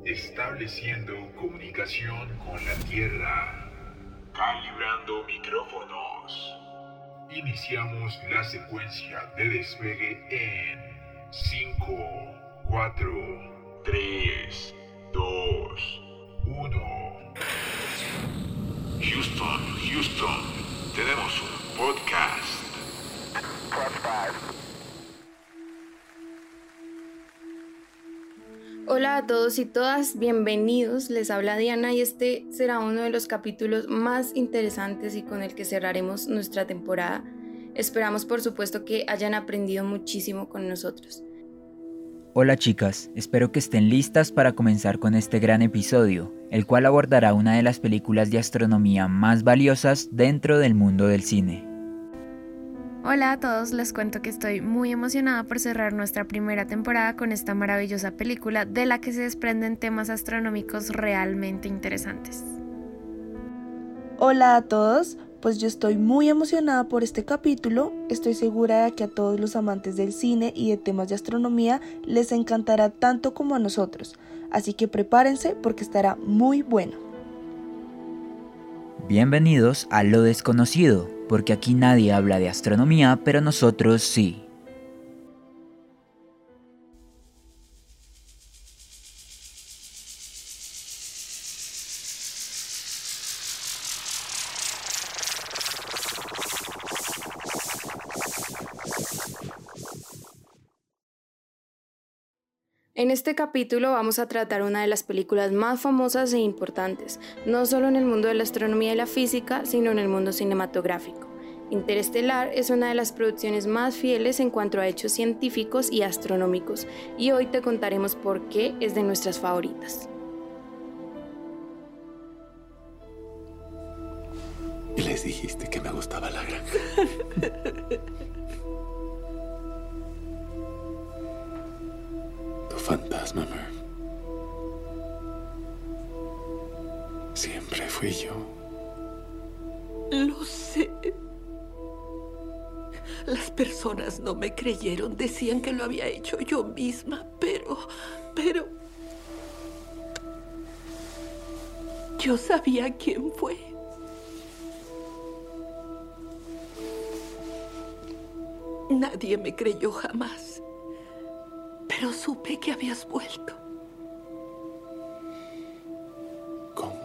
estableciendo comunicación con la Tierra, calibrando micrófonos. Iniciamos la secuencia de despegue en 5, 4, 3, 2, 1. Houston, tenemos un podcast. Hola a todos y todas, bienvenidos, les habla Diana y este será uno de los capítulos más interesantes y con el que cerraremos nuestra temporada. Esperamos por supuesto que hayan aprendido muchísimo con nosotros. Hola chicas, espero que estén listas para comenzar con este gran episodio, el cual abordará una de las películas de astronomía más valiosas dentro del mundo del cine. Hola a todos, les cuento que estoy muy emocionada por cerrar nuestra primera temporada con esta maravillosa película de la que se desprenden temas astronómicos realmente interesantes. Hola a todos, pues yo estoy muy emocionada por este capítulo, estoy segura de que a todos los amantes del cine y de temas de astronomía les encantará tanto como a nosotros, así que prepárense porque estará muy bueno. Bienvenidos a Lo Desconocido, porque aquí nadie habla de astronomía, pero nosotros sí. En este capítulo vamos a tratar una de las películas más famosas e importantes, no solo en el mundo de la astronomía y la física, sino en el mundo cinematográfico. Interestelar es una de las producciones más fieles en cuanto a hechos científicos y astronómicos, y hoy te contaremos por qué es de nuestras favoritas. Y les dijiste que me gustaba la granja. Tu fantasma, Merv. Siempre fui yo. Lo sé. Las personas no me creyeron, decían que lo había hecho yo misma, pero... Yo sabía quién fue. Nadie me creyó jamás, pero supe que habías vuelto. ¿Cómo?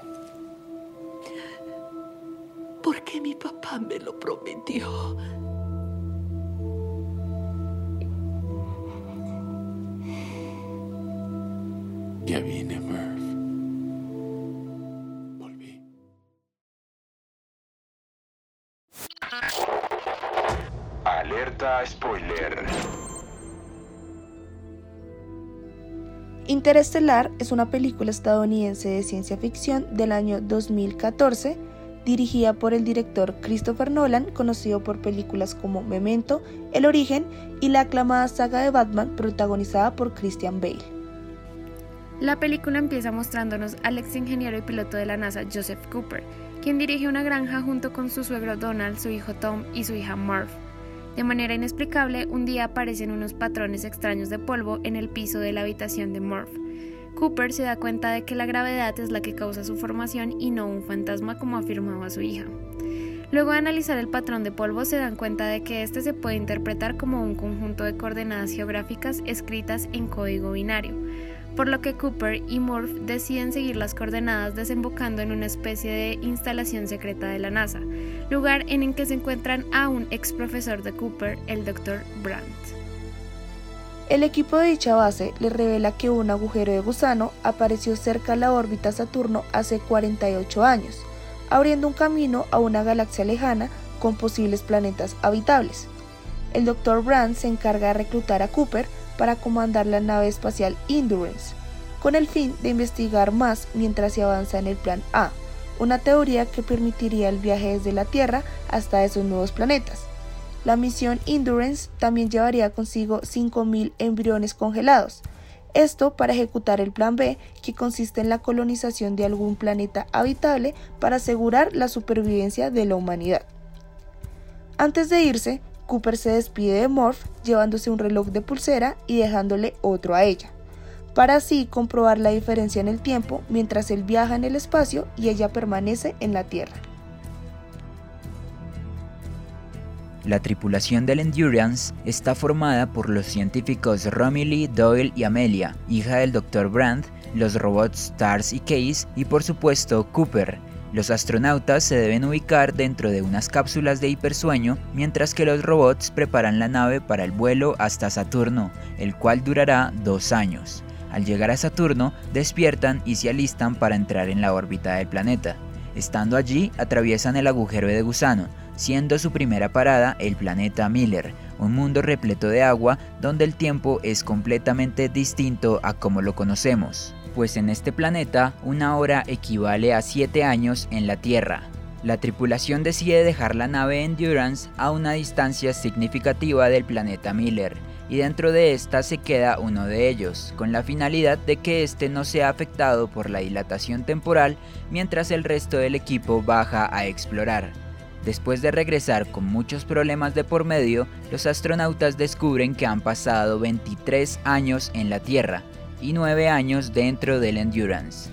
Porque mi papá me lo prometió. Ya vine, Merv. Volví. Alerta spoiler. Interestelar es una película estadounidense de ciencia ficción del año 2014, dirigida por el director Christopher Nolan, conocido por películas como Memento, El Origen y la aclamada saga de Batman protagonizada por Christian Bale. La película empieza mostrándonos al ex ingeniero y piloto de la NASA Joseph Cooper, quien dirige una granja junto con su suegro Donald, su hijo Tom y su hija Marv. De manera inexplicable, un día aparecen unos patrones extraños de polvo en el piso de la habitación de Marv. Cooper se da cuenta de que la gravedad es la que causa su formación y no un fantasma como afirmaba su hija. Luego de analizar el patrón de polvo se dan cuenta de que este se puede interpretar como un conjunto de coordenadas geográficas escritas en código binario, por lo que Cooper y Murph deciden seguir las coordenadas desembocando en una especie de instalación secreta de la NASA, lugar en el que se encuentran a un ex profesor de Cooper, el Dr. Brandt. El equipo de dicha base les revela que un agujero de gusano apareció cerca de la órbita Saturno hace 48 años, abriendo un camino a una galaxia lejana con posibles planetas habitables. El Dr. Brandt se encarga de reclutar a Cooper para comandar la nave espacial Endurance, con el fin de investigar más mientras se avanza en el Plan A, una teoría que permitiría el viaje desde la Tierra hasta esos nuevos planetas. La misión Endurance también llevaría consigo 5.000 embriones congelados, esto para ejecutar el Plan B, que consiste en la colonización de algún planeta habitable para asegurar la supervivencia de la humanidad. Antes de irse, Cooper se despide de Morph llevándose un reloj de pulsera y dejándole otro a ella. para así comprobar la diferencia en el tiempo mientras él viaja en el espacio y ella permanece en la Tierra. La tripulación del Endurance está formada por los científicos Romilly, Doyle y Amelia, hija del Dr. Brand, los robots TARS y Case y por supuesto Cooper. Los astronautas se deben ubicar dentro de unas cápsulas de hipersueño mientras que los robots preparan la nave para el vuelo hasta Saturno, el cual durará 2 años. Al llegar a Saturno, despiertan y se alistan para entrar en la órbita del planeta. Estando allí, atraviesan el agujero de gusano, siendo su primera parada el planeta Miller, un mundo repleto de agua donde el tiempo es completamente distinto a como lo conocemos, pues en este planeta una hora equivale a 7 años en la Tierra. La tripulación decide dejar la nave Endurance a una distancia significativa del planeta Miller, y dentro de esta se queda uno de ellos, con la finalidad de que este no sea afectado por la dilatación temporal mientras el resto del equipo baja a explorar. Después de regresar con muchos problemas de por medio, los astronautas descubren que han pasado 23 años en la Tierra y 9 años dentro del Endurance.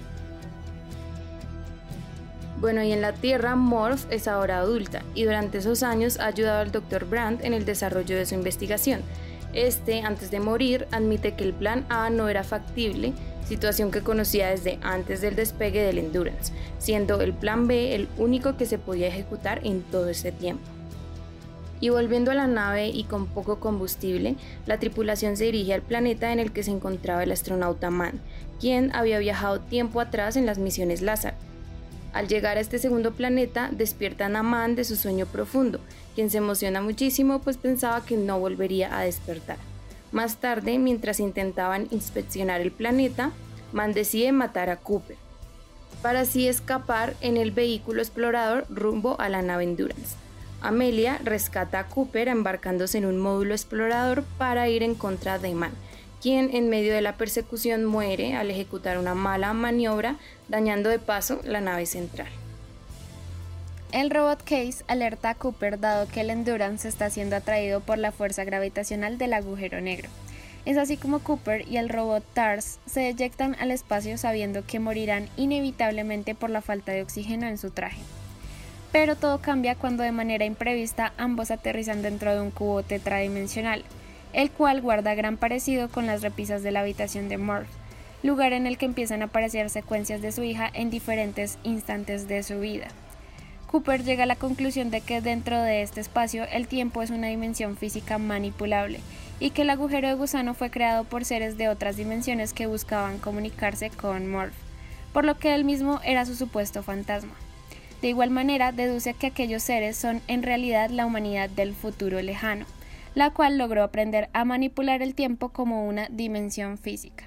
Bueno, y en la Tierra, Morph es ahora adulta y durante esos años ha ayudado al Dr. Brand en el desarrollo de su investigación. Antes de morir, admite que el plan A no era factible, situación que conocía desde antes del despegue del Endurance, siendo el plan B el único que se podía ejecutar en todo ese tiempo. Y volviendo a la nave y con poco combustible, la tripulación se dirige al planeta en el que se encontraba el astronauta Mann, quien había viajado tiempo atrás en las misiones Lázaro. Al llegar a este segundo planeta, despiertan a Mann de su sueño profundo, quien se emociona muchísimo pues pensaba que no volvería a despertar. Más tarde, mientras intentaban inspeccionar el planeta, Mann decide matar a Cooper, para así escapar en el vehículo explorador rumbo a la nave Endurance. Amelia rescata a Cooper embarcándose en un módulo explorador para ir en contra de Mann, quien en medio de la persecución muere al ejecutar una mala maniobra, dañando de paso la nave central. El robot Case alerta a Cooper dado que el Endurance está siendo atraído por la fuerza gravitacional del agujero negro. Es así como Cooper y el robot TARS se eyectan al espacio sabiendo que morirán inevitablemente por la falta de oxígeno en su traje. Pero todo cambia cuando de manera imprevista ambos aterrizan dentro de un cubo tetradimensional, el cual guarda gran parecido con las repisas de la habitación de Morph, lugar en el que empiezan a aparecer secuencias de su hija en diferentes instantes de su vida. Cooper llega a la conclusión de que dentro de este espacio el tiempo es una dimensión física manipulable y que el agujero de gusano fue creado por seres de otras dimensiones que buscaban comunicarse con Morph, por lo que él mismo era su supuesto fantasma. De igual manera, deduce que aquellos seres son en realidad la humanidad del futuro lejano, la cual logró aprender a manipular el tiempo como una dimensión física.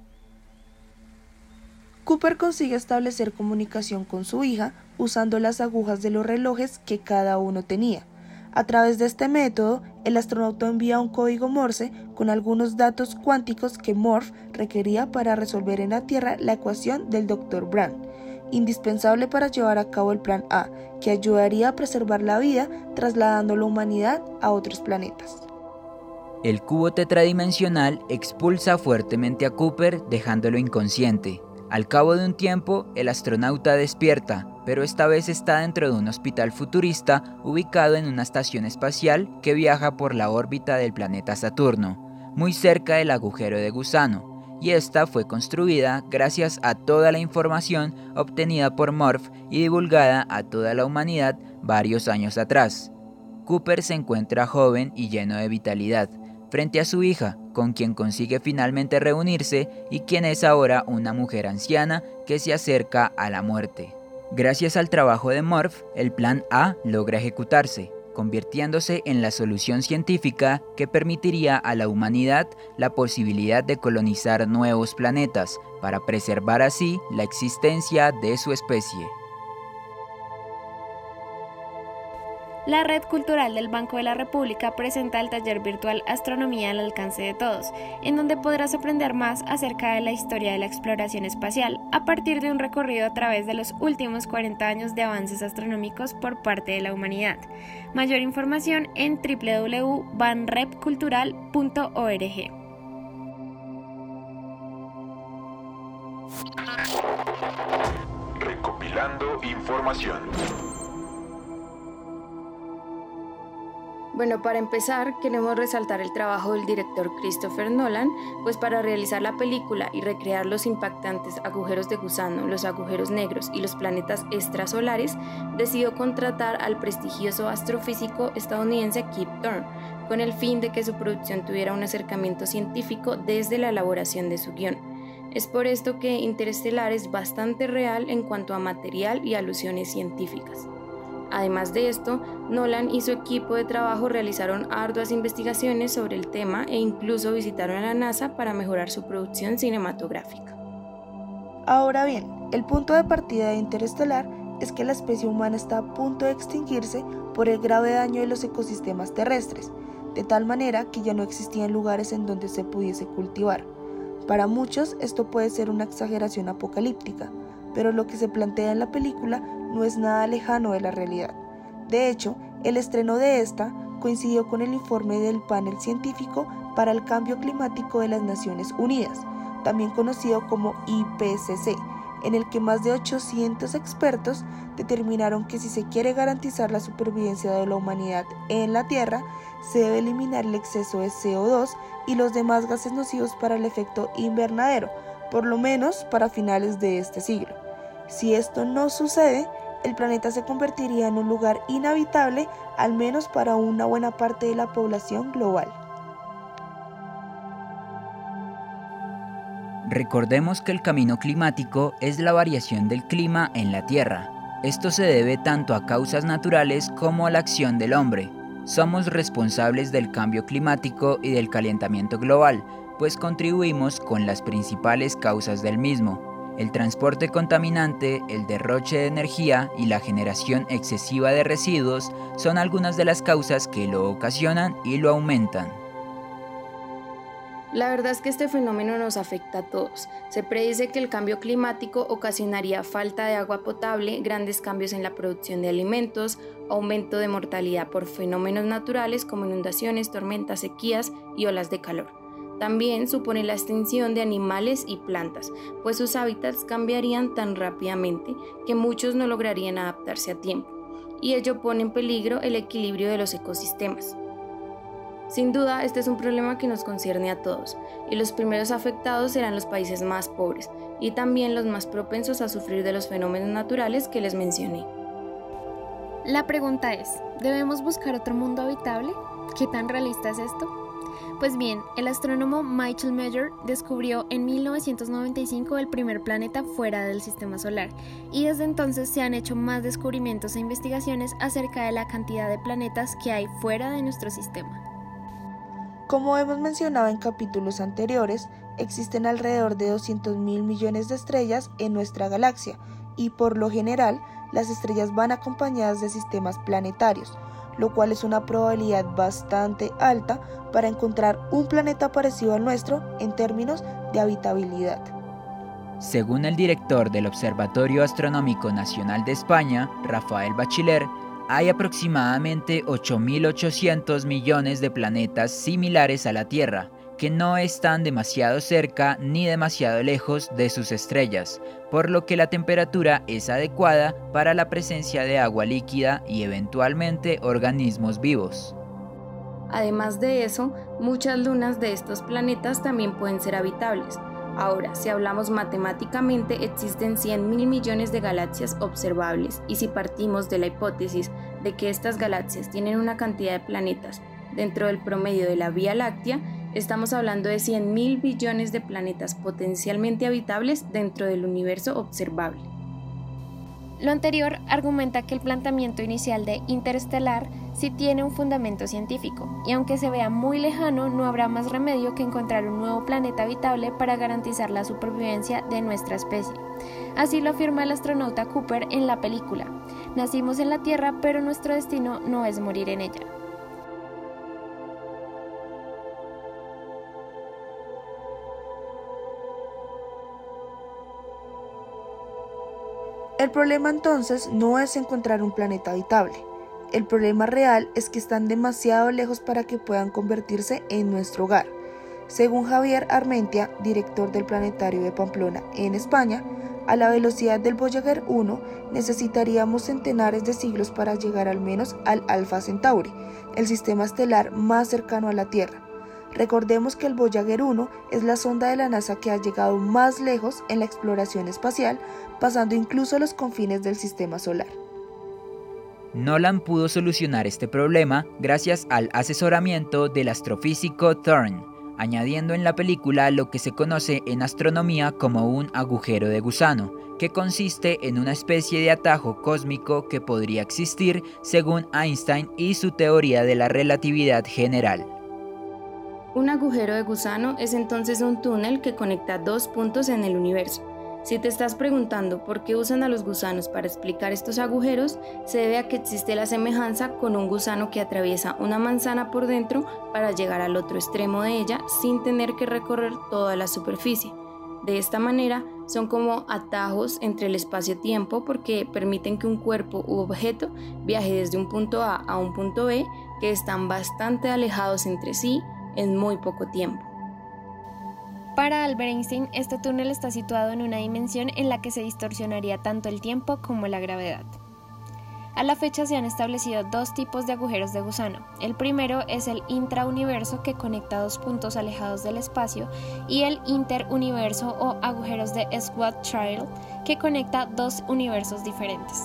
Cooper consigue establecer comunicación con su hija usando las agujas de los relojes que cada uno tenía. A través de este método, el astronauta envía un código Morse con algunos datos cuánticos que Morph requería para resolver en la Tierra la ecuación del Dr. Brand, indispensable para llevar a cabo el plan A, que ayudaría a preservar la vida trasladando la humanidad a otros planetas. El cubo tetradimensional expulsa fuertemente a Cooper dejándolo inconsciente. Al cabo de un tiempo, el astronauta despierta, pero esta vez está dentro de un hospital futurista ubicado en una estación espacial que viaja por la órbita del planeta Saturno, muy cerca del agujero de gusano, y esta fue construida gracias a toda la información obtenida por Morph y divulgada a toda la humanidad varios años atrás. Cooper se encuentra joven y lleno de vitalidad, frente a su hija, con quien consigue finalmente reunirse y quien es ahora una mujer anciana que se acerca a la muerte. Gracias al trabajo de Morph, el plan A logra ejecutarse, convirtiéndose en la solución científica que permitiría a la humanidad la posibilidad de colonizar nuevos planetas para preservar así la existencia de su especie. La Red Cultural del Banco de la República presenta el taller virtual Astronomía al alcance de todos, en donde podrás aprender más acerca de la historia de la exploración espacial a partir de un recorrido a través de los últimos 40 años de avances astronómicos por parte de la humanidad. Mayor información en www.banrepcultural.org. Recopilando información. Bueno, para empezar, queremos resaltar el trabajo del director Christopher Nolan, pues para realizar la película y recrear los impactantes agujeros de gusano, los agujeros negros y los planetas extrasolares, decidió contratar al prestigioso astrofísico estadounidense Kip Thorne, con el fin de que su producción tuviera un acercamiento científico desde la elaboración de su guión. Es por esto que Interestelar es bastante real en cuanto a material y alusiones científicas. Además de esto, Nolan y su equipo de trabajo realizaron arduas investigaciones sobre el tema e incluso visitaron a la NASA para mejorar su producción cinematográfica. Ahora bien, el punto de partida de Interestelar es que la especie humana está a punto de extinguirse por el grave daño de los ecosistemas terrestres, de tal manera que ya no existían lugares en donde se pudiese cultivar. Para muchos esto puede ser una exageración apocalíptica, pero lo que se plantea en la película no es nada lejano de la realidad. De hecho, el estreno de esta coincidió con el informe del Panel Científico para el Cambio Climático de las Naciones Unidas, también conocido como IPCC, en el que más de 800 expertos determinaron que si se quiere garantizar la supervivencia de la humanidad en la Tierra, se debe eliminar el exceso de CO2 y los demás gases nocivos para el efecto invernadero, por lo menos para finales de este siglo. Si esto no sucede, el planeta se convertiría en un lugar inhabitable, al menos para una buena parte de la población global. Recordemos que el camino climático es la variación del clima en la Tierra. Esto se debe tanto a causas naturales como a la acción del hombre. Somos responsables del cambio climático y del calentamiento global, pues contribuimos con las principales causas del mismo. El transporte contaminante, el derroche de energía y la generación excesiva de residuos son algunas de las causas que lo ocasionan y lo aumentan. La verdad es que este fenómeno nos afecta a todos. Se predice que el cambio climático ocasionaría falta de agua potable, grandes cambios en la producción de alimentos, aumento de mortalidad por fenómenos naturales como inundaciones, tormentas, sequías y olas de calor. También supone la extinción de animales y plantas, pues sus hábitats cambiarían tan rápidamente que muchos no lograrían adaptarse a tiempo, y ello pone en peligro el equilibrio de los ecosistemas. Sin duda, este es un problema que nos concierne a todos, y los primeros afectados serán los países más pobres, y también los más propensos a sufrir de los fenómenos naturales que les mencioné. La pregunta es, ¿debemos buscar otro mundo habitable? ¿Qué tan realista es esto? Pues bien, el astrónomo Michael Meyer descubrió en 1995 el primer planeta fuera del sistema solar, y desde entonces se han hecho más descubrimientos e investigaciones acerca de la cantidad de planetas que hay fuera de nuestro sistema. Como hemos mencionado en capítulos anteriores, existen alrededor de 200.000 millones de estrellas en nuestra galaxia, y por lo general, las estrellas van acompañadas de sistemas planetarios, lo cual es una probabilidad bastante alta para encontrar un planeta parecido al nuestro en términos de habitabilidad. Según el director del Observatorio Astronómico Nacional de España, Rafael Bachiller, hay aproximadamente 8.800 millones de planetas similares a la Tierra, que no están demasiado cerca ni demasiado lejos de sus estrellas, por lo que la temperatura es adecuada para la presencia de agua líquida y eventualmente organismos vivos. Además de eso, muchas lunas de estos planetas también pueden ser habitables. Ahora, si hablamos matemáticamente, existen 100.000 millones de galaxias observables, y si partimos de la hipótesis de que estas galaxias tienen una cantidad de planetas dentro del promedio de la Vía Láctea, estamos hablando de 100.000 billones de planetas potencialmente habitables dentro del universo observable. Lo anterior argumenta que el planteamiento inicial de Interestelar sí tiene un fundamento científico, y aunque se vea muy lejano, no habrá más remedio que encontrar un nuevo planeta habitable para garantizar la supervivencia de nuestra especie. Así lo afirma el astronauta Cooper en la película. Nacimos en la Tierra, pero nuestro destino no es morir en ella. El problema entonces no es encontrar un planeta habitable. El problema real es que están demasiado lejos para que puedan convertirse en nuestro hogar. Según Javier Armentia, director del Planetario de Pamplona en España, a la velocidad del Voyager 1 necesitaríamos centenares de siglos para llegar al menos al Alpha Centauri, el sistema estelar más cercano a la Tierra. Recordemos que el Voyager 1 es la sonda de la NASA que ha llegado más lejos en la exploración espacial, pasando incluso los confines del sistema solar. Nolan pudo solucionar este problema gracias al asesoramiento del astrofísico Thorne, añadiendo en la película lo que se conoce en astronomía como un agujero de gusano, que consiste en una especie de atajo cósmico que podría existir según Einstein y su teoría de la relatividad general. Un agujero de gusano es entonces un túnel que conecta dos puntos en el universo. Si te estás preguntando por qué usan a los gusanos para explicar estos agujeros, se debe a que existe la semejanza con un gusano que atraviesa una manzana por dentro para llegar al otro extremo de ella sin tener que recorrer toda la superficie. De esta manera, son como atajos entre el espacio-tiempo porque permiten que un cuerpo u objeto viaje desde un punto A a un punto B que están bastante alejados entre sí en muy poco tiempo. Para Albert Einstein, este túnel está situado en una dimensión en la que se distorsionaría tanto el tiempo como la gravedad. A la fecha se han establecido dos tipos de agujeros de gusano. El primero es el intrauniverso, que conecta dos puntos alejados del espacio, y el interuniverso o agujeros de Schwarzschild, que conecta dos universos diferentes.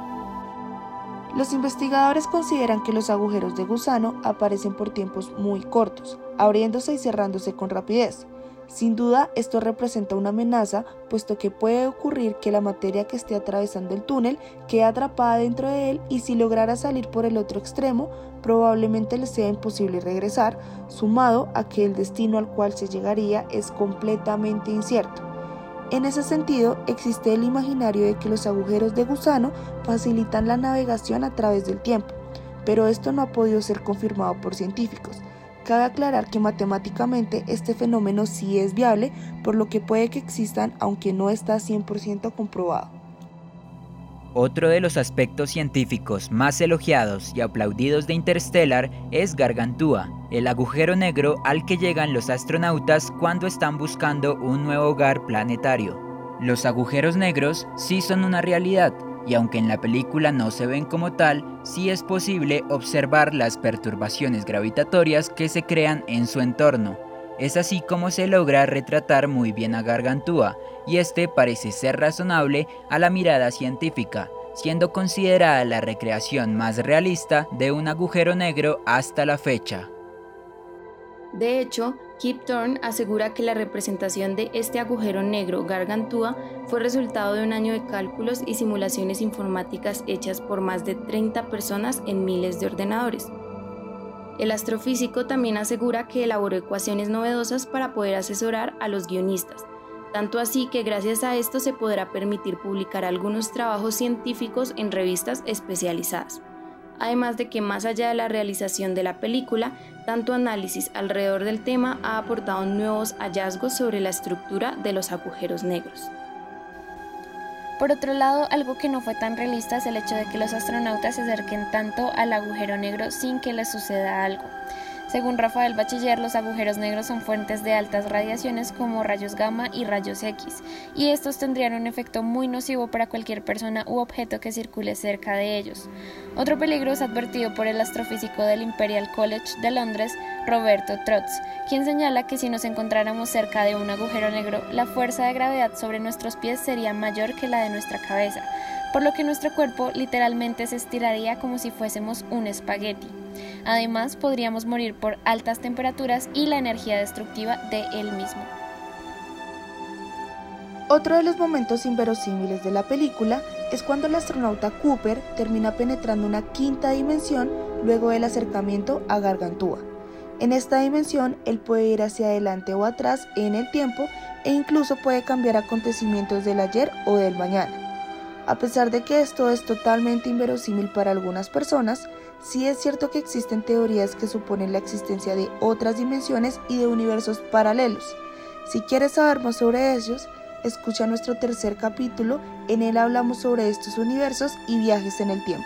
Los investigadores consideran que los agujeros de gusano aparecen por tiempos muy cortos, abriéndose y cerrándose con rapidez. Sin duda, esto representa una amenaza, puesto que puede ocurrir que la materia que esté atravesando el túnel quede atrapada dentro de él y si lograra salir por el otro extremo, probablemente le sea imposible regresar, sumado a que el destino al cual se llegaría es completamente incierto. En ese sentido, existe el imaginario de que los agujeros de gusano facilitan la navegación a través del tiempo, pero esto no ha podido ser confirmado por científicos. Cabe aclarar que matemáticamente este fenómeno sí es viable, por lo que puede que existan, aunque no está 100% comprobado. Otro de los aspectos científicos más elogiados y aplaudidos de Interstellar es Gargantúa, el agujero negro al que llegan los astronautas cuando están buscando un nuevo hogar planetario. Los agujeros negros sí son una realidad, y aunque en la película no se ven como tal, sí es posible observar las perturbaciones gravitatorias que se crean en su entorno. Es así como se logra retratar muy bien a Gargantúa, y este parece ser razonable a la mirada científica, siendo considerada la recreación más realista de un agujero negro hasta la fecha. De hecho, Kip Thorne asegura que la representación de este agujero negro Gargantúa fue resultado de un año de cálculos y simulaciones informáticas hechas por más de 30 personas en miles de ordenadores. El astrofísico también asegura que elaboró ecuaciones novedosas para poder asesorar a los guionistas, tanto así que gracias a esto se podrá permitir publicar algunos trabajos científicos en revistas especializadas. Además de que más allá de la realización de la película, tanto análisis alrededor del tema ha aportado nuevos hallazgos sobre la estructura de los agujeros negros. Por otro lado, algo que no fue tan realista es el hecho de que los astronautas se acerquen tanto al agujero negro sin que les suceda algo. Según Rafael Bachiller, los agujeros negros son fuentes de altas radiaciones como rayos gamma y rayos X, y estos tendrían un efecto muy nocivo para cualquier persona u objeto que circule cerca de ellos. Otro peligro es advertido por el astrofísico del Imperial College de Londres, Roberto Trotz, quien señala que si nos encontráramos cerca de un agujero negro, la fuerza de gravedad sobre nuestros pies sería mayor que la de nuestra cabeza, por lo que nuestro cuerpo literalmente se estiraría como si fuésemos un espagueti. Además, podríamos morir por altas temperaturas y la energía destructiva de él mismo. Otro de los momentos inverosímiles de la película es cuando el astronauta Cooper termina penetrando una quinta dimensión luego del acercamiento a Gargantúa. En esta dimensión, él puede ir hacia adelante o atrás en el tiempo e incluso puede cambiar acontecimientos del ayer o del mañana. A pesar de que esto es totalmente inverosímil para algunas personas, sí es cierto que existen teorías que suponen la existencia de otras dimensiones y de universos paralelos. Si quieres saber más sobre ellos, escucha nuestro tercer capítulo, en él hablamos sobre estos universos y viajes en el tiempo.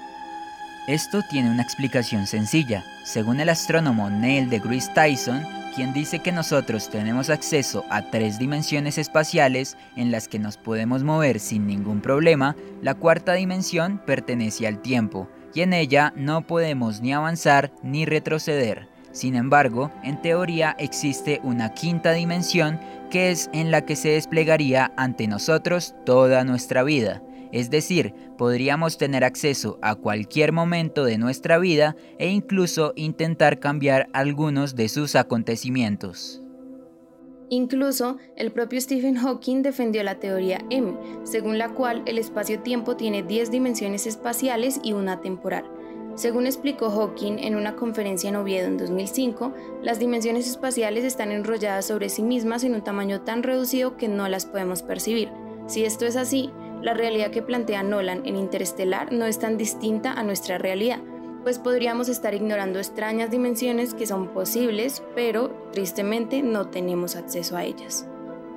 Esto tiene una explicación sencilla. Según el astrónomo Neil deGrasse Tyson, quien dice que nosotros tenemos acceso a 3 dimensiones espaciales en las que nos podemos mover sin ningún problema, la cuarta dimensión pertenece al tiempo, y en ella no podemos ni avanzar ni retroceder. Sin embargo, en teoría existe una quinta dimensión que es en la que se desplegaría ante nosotros toda nuestra vida. Es decir, podríamos tener acceso a cualquier momento de nuestra vida e incluso intentar cambiar algunos de sus acontecimientos. Incluso, el propio Stephen Hawking defendió la teoría M, según la cual el espacio-tiempo tiene 10 dimensiones espaciales y una temporal. Según explicó Hawking en una conferencia en Oviedo en 2005, las dimensiones espaciales están enrolladas sobre sí mismas en un tamaño tan reducido que no las podemos percibir. Si esto es así, la realidad que plantea Nolan en Interestelar no es tan distinta a nuestra realidad, pues podríamos estar ignorando extrañas dimensiones que son posibles, pero tristemente no tenemos acceso a ellas.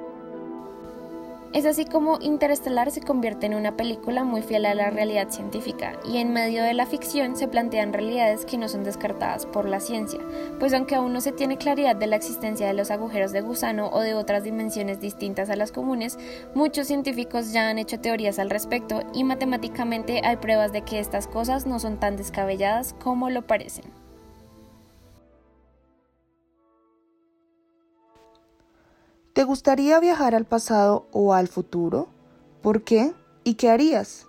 Es así como Interestelar se convierte en una película muy fiel a la realidad científica, y en medio de la ficción se plantean realidades que no son descartadas por la ciencia, pues aunque aún no se tiene claridad de la existencia de los agujeros de gusano o de otras dimensiones distintas a las comunes, muchos científicos ya han hecho teorías al respecto y matemáticamente hay pruebas de que estas cosas no son tan descabelladas como lo parecen. ¿Te gustaría viajar al pasado o al futuro? ¿Por qué? ¿Y qué harías?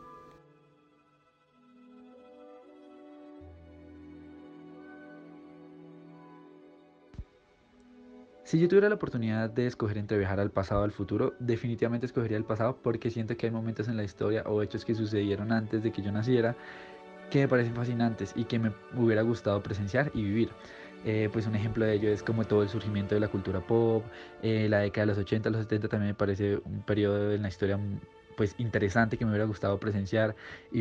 Si yo tuviera la oportunidad de escoger entre viajar al pasado o al futuro, definitivamente escogería el pasado porque siento que hay momentos en la historia o hechos que sucedieron antes de que yo naciera que me parecen fascinantes y que me hubiera gustado presenciar y vivir. Pues un ejemplo de ello es como todo el surgimiento de la cultura pop, la década de los 80, los 70 también me parece un periodo en la historia pues interesante que me hubiera gustado presenciar y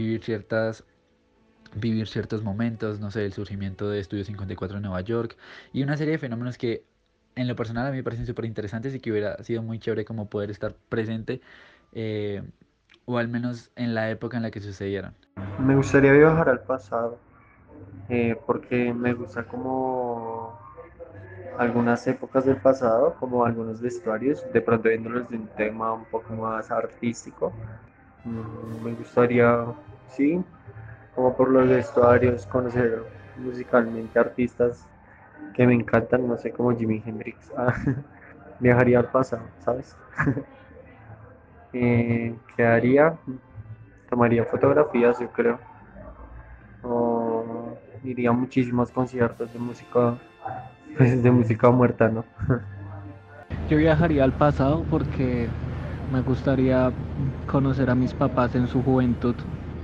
vivir ciertos momentos, no sé, el surgimiento de Estudio 54 en Nueva York y una serie de fenómenos que en lo personal a mí me parecen súper interesantes y que hubiera sido muy chévere como poder estar presente o al menos en la época en la que sucedieron. Me gustaría viajar al pasado, porque me gusta como algunas épocas del pasado, como algunos vestuarios, de pronto viéndolos de un tema un poco más artístico. Me gustaría, sí, como por los vestuarios, conocer musicalmente artistas que me encantan, no sé, como Jimi Hendrix. Viajaría al pasado, ¿sabes? ¿Qué haría? Tomaría fotografías, yo creo. O iría a muchísimos conciertos de música, pues de música muerta, ¿no? Yo viajaría al pasado porque me gustaría conocer a mis papás en su juventud,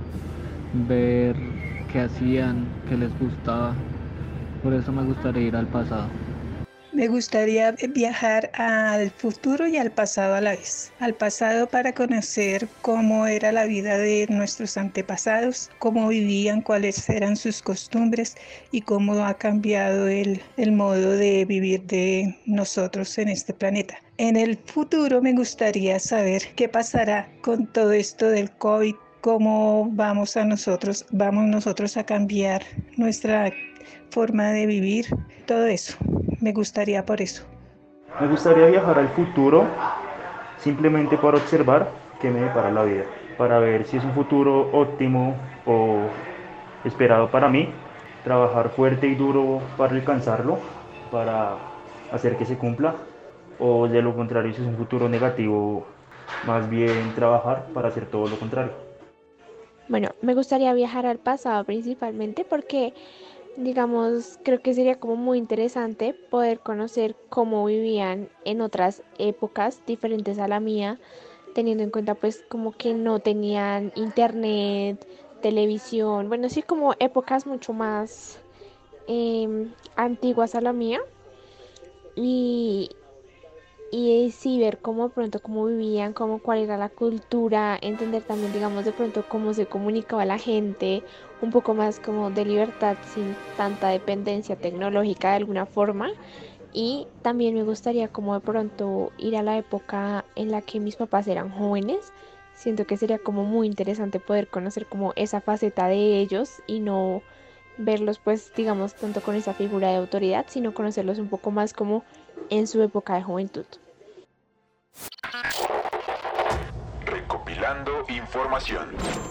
ver qué hacían, qué les gustaba. Por eso me gustaría ir al pasado. Me gustaría viajar al futuro y al pasado a la vez. Al pasado para conocer cómo era la vida de nuestros antepasados, cómo vivían, cuáles eran sus costumbres y cómo ha cambiado el modo de vivir de nosotros en este planeta. En el futuro me gustaría saber qué pasará con todo esto del COVID, cómo vamos nosotros a cambiar nuestra forma de vivir, todo eso. Me gustaría por eso. Me gustaría viajar al futuro simplemente para observar qué me depara la vida, para ver si es un futuro óptimo o esperado para mí, trabajar fuerte y duro para alcanzarlo, para hacer que se cumpla, o de lo contrario si es un futuro negativo, más bien trabajar para hacer todo lo contrario. Bueno, me gustaría viajar al pasado principalmente porque digamos, creo que sería como muy interesante poder conocer cómo vivían en otras épocas diferentes a la mía, teniendo en cuenta pues como que no tenían internet, televisión, bueno, sí como épocas mucho más antiguas a la mía y, y sí ver cómo de pronto cómo vivían, cómo cuál era la cultura, entender también digamos de pronto cómo se comunicaba la gente, un poco más como de libertad sin tanta dependencia tecnológica de alguna forma. Y también me gustaría como de pronto ir a la época en la que mis papás eran jóvenes. Siento que sería como muy interesante poder conocer como esa faceta de ellos y no verlos pues digamos tanto con esa figura de autoridad, sino conocerlos un poco más como en su época de juventud. Recopilando información.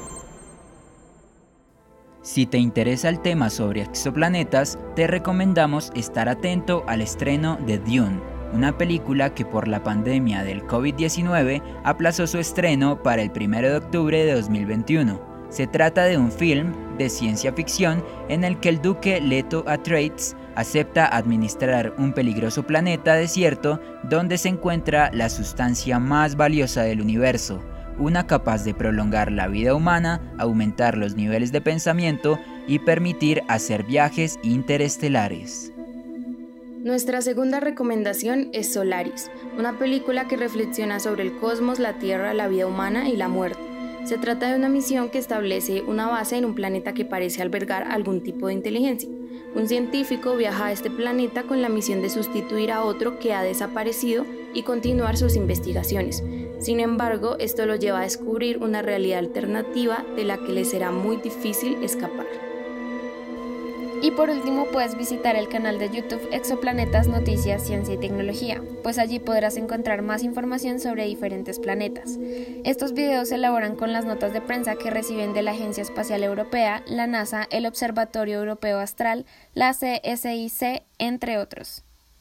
Si te interesa el tema sobre exoplanetas, te recomendamos estar atento al estreno de Dune, una película que por la pandemia del COVID-19 aplazó su estreno para el 1 de octubre de 2021. Se trata de un film de ciencia ficción en el que el duque Leto Atreides acepta administrar un peligroso planeta desierto donde se encuentra la sustancia más valiosa del universo, una capaz de prolongar la vida humana, aumentar los niveles de pensamiento y permitir hacer viajes interestelares. Nuestra segunda recomendación es Solaris, una película que reflexiona sobre el cosmos, la Tierra, la vida humana y la muerte. Se trata de una misión que establece una base en un planeta que parece albergar algún tipo de inteligencia. Un científico viaja a este planeta con la misión de sustituir a otro que ha desaparecido y continuar sus investigaciones. Sin embargo, esto lo lleva a descubrir una realidad alternativa de la que le será muy difícil escapar. Y por último puedes visitar el canal de YouTube Exoplanetas Noticias, Ciencia y Tecnología, pues allí podrás encontrar más información sobre diferentes planetas. Estos videos se elaboran con las notas de prensa que reciben de la Agencia Espacial Europea, la NASA, el Observatorio Europeo Astral, la CSIC, entre otros.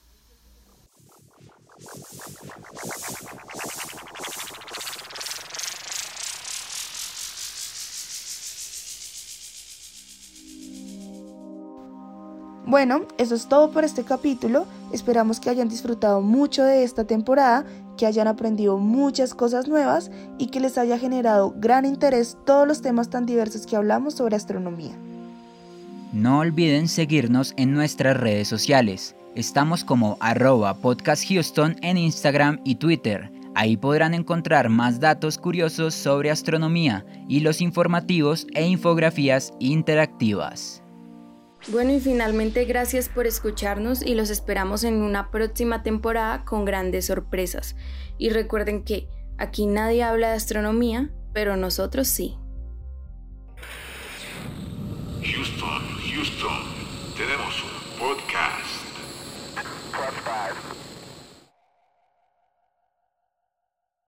Bueno, eso es todo por este capítulo. Esperamos que hayan disfrutado mucho de esta temporada, que hayan aprendido muchas cosas nuevas y que les haya generado gran interés todos los temas tan diversos que hablamos sobre astronomía. No olviden seguirnos en nuestras redes sociales. Estamos como @podcasthouston en Instagram y Twitter. Ahí podrán encontrar más datos curiosos sobre astronomía, hilos informativos e infografías interactivas. Bueno, y finalmente gracias por escucharnos y los esperamos en una próxima temporada con grandes sorpresas. Y recuerden que aquí nadie habla de astronomía, pero nosotros sí.